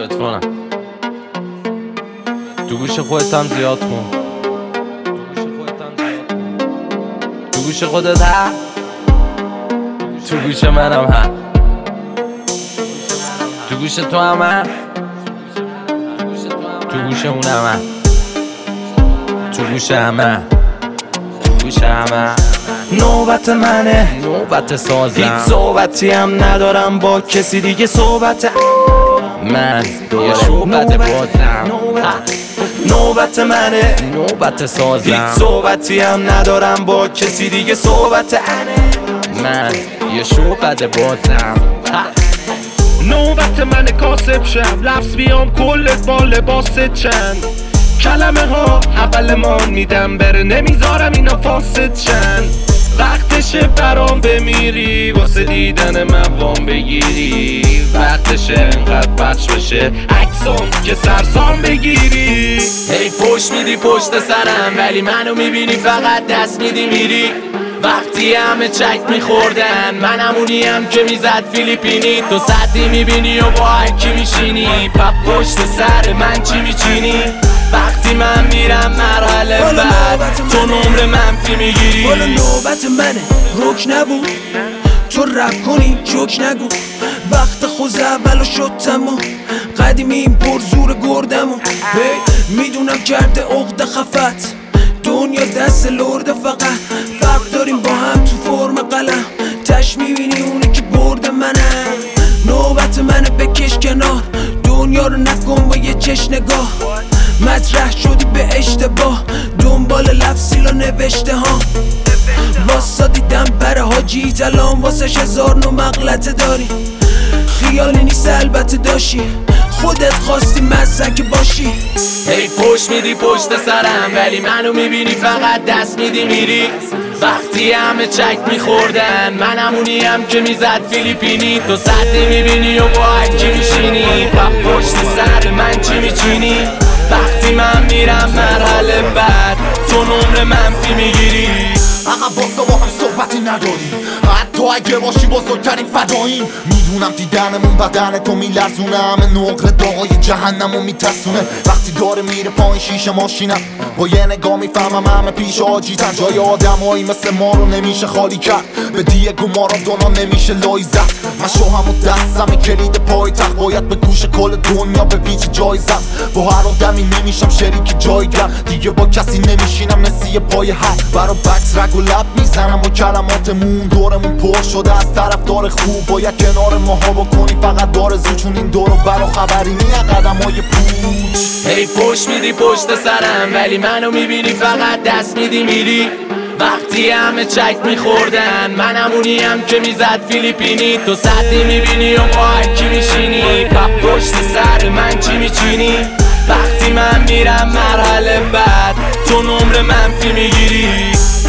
بتونم تو گوش خودت هم زیاد کن، تو گوش خودت هم، تو گوش منم هم، تو گوش تو هم، تو گوش اونم هم، تو گوش همه، تو گوش همه. نوبت منه، نوبت سازم، هیچ صحبتی هم ندارم با کسی دیگه. صحبت من یه شوبت بازم، نوبت منه، نوبت سازم، هیچ صحبتی هم ندارم با کسی دیگه. صحبت من یه شوبت بازم. نوبت منه کاسب شم، لفظ بیام کلت با لباس چند کلمه ها اولمان میدم بره، نمیذارم اینا فاسد شن. وقتشه برام بمیری واسه دیدن من وام بگیری، وقتشه انقدر پخش بشه عکسام که سرسام بگیری. هی پشت میدی پشت سرم ولی منو میبینی فقط دست میدی میری. وقتی همه چک میخوردن من همونیم که میزد فیلیپینی. تو سطحی میبینی و با هرکی میشینی، پا پشت سر من چی میچینی؟ وقتی من میرم مرحله بعد تو نمره منفی میگیری. بالا نوبت منه، روک نبود تو رپ کنی جوک نگو. وقت خوز اولو شد تمام، قدیمی این پر زور گردمو. میدونم کرده عقد خفت، دنیا دست لرده فقط. فرق داریم با هم تو فرم قلم، تش میبینی اونی که برد منم. نوبت منه بکش کنار، دنیا رو نکن با یه چش نگاه. مطرح شدی به اشتباه، دنبال لفظیلا نوشته ها. واسا دیدم بر حاجی تلام واسش 1000 نو مغلطه داری. خیالی نیست البته داشی، خودت خواستی مزک باشی. هی پشت میدی پشت سرم ولی منو میبینی فقط دست میدی میری. وقتی همه چک میخوردن من همونیم که میزد فیلیپینی. تو سطحی میبینی و با هرکی میشینی، پا پشت سر من چی میچینی؟ وقتی من میرم مرحله بعد تو نمره منفی میگیری. عقب واسه با هم صحبتی نداریم، حتی اگه باشی بزرگترین فداییم. میدونم دیدنمون بدن تو میلرزونه، همه نقره داغای جهنمو میترسونه. وقتی داره میره پایین شیشه ماشینم، با یه نگاه میفهمم همه پیش آجیتن. جای آدمایی مثل ما رو نمیشه خالی کرد، به دیگو مارادونا نمیشه لای زد. من شوهم و دستم کلید پای تخت، باید به گوش کل دنیا به پیچ جای زد. با هر آدمی نمیشم شریک جایگر، دیگه با کسی نمیشینم مثل پای حق. برا بکس رگ و لب میزنم با کلماتمون، دورمون پر شده از طرفدار خوب. باید کنار ماها بکنی فقط دارزو، چون این دورو برا خبری نیه قدم های پوچ. هی پشت میدی پشت سرم ولی منو میبینی فقط دست میدی میری. وقتی همه چک میخوردن من همونیم که میزد فیلیپینی. تو سطحی میبینی و با هرکی میشینی، پا پشت سر من چی میچینی؟ وقتی من میرم مرحله بعد تو نمره منفی میگیری.